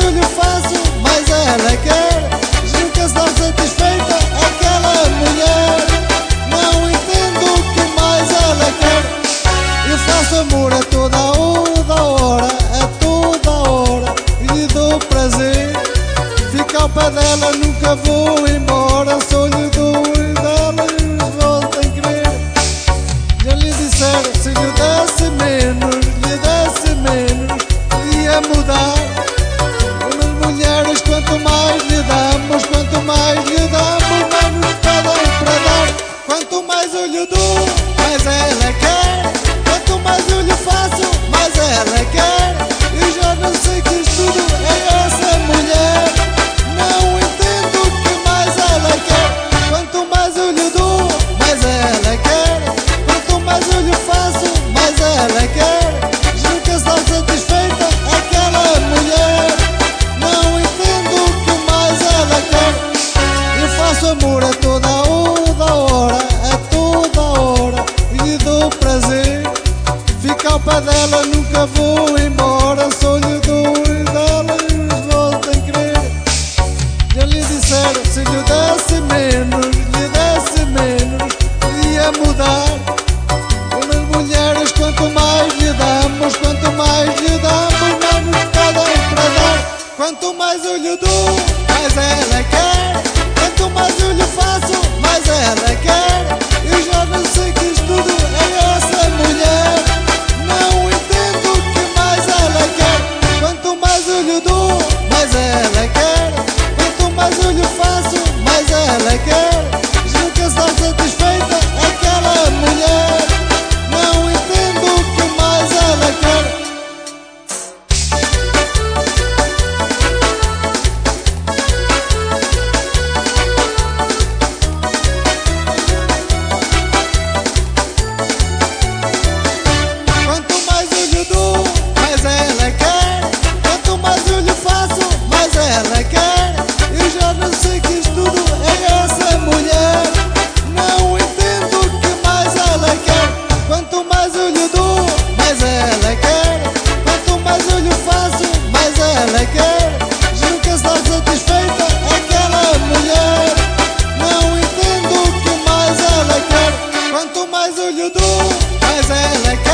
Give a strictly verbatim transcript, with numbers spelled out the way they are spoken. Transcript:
eu lhe faço, mais ela quer. Nunca está satisfeita aquela mulher. Não entendo o que mais ela quer. Eu faço amor a toda a hora, a toda a hora, e lhe dou prazer. Fica ao pé dela, nunca vou embora. Só lhe dou e dela volta a querer. Já lhe disseram, se lhe desse menos, lhe desse menos, ia mudar. Umas mulheres, quanto mais lhe damos, quanto mais lhe damos, menos pedem para dar. Quanto mais eu lhe dou, mais ela quer. Quanto mais eu lhe faço, mais ela quer. Eu já não sei que estudo é essa mulher. Não entendo o que mais ela quer. Quanto mais eu lhe dou, mais ela quer. Quanto mais eu lhe faço, mais ela quer. Nunca está satisfeita aquela mulher. Não entendo o que mais ela quer. Eu faço amor a toda a hora, a toda a hora, e lhe dou prazer. Fica ao pé dela, nunca vou embora. Só lhe dou e dela volta a querer. Já lhe disseram, se lhe desse menos, lhe desse menos, ia mudar. Umas mulheres, quanto mais lhe damos, quanto mais lhe damos, menos pedem para dar. Quanto mais eu lhe dou, mais ela quer. Quanto mais eu lhe faço, mais ela quer. Eu já não sei que estudo é essa mulher. Não entendo o que mais ela quer. Quanto mais eu lhe dou, mais ela quer. Quanto mais eu lhe faço, mais ela quer. Nunca está satisfeita aquela mulher. Não entendo o que mais ela quer. Quanto mais eu lhe dou, mais ela quer. Quanto mais eu lhe faço, mais ela quer. Eu já não sei que estudo é essa mulher. Não entendo o que mais ela quer. Quanto mais eu lhe dou, mais ela quer. Quanto mais eu lhe faço, mais ela quer. Nunca está satisfeita aquela mulher. Não entendo o que mais ela quer. Quanto mais eu lhe dou, mais ela quer.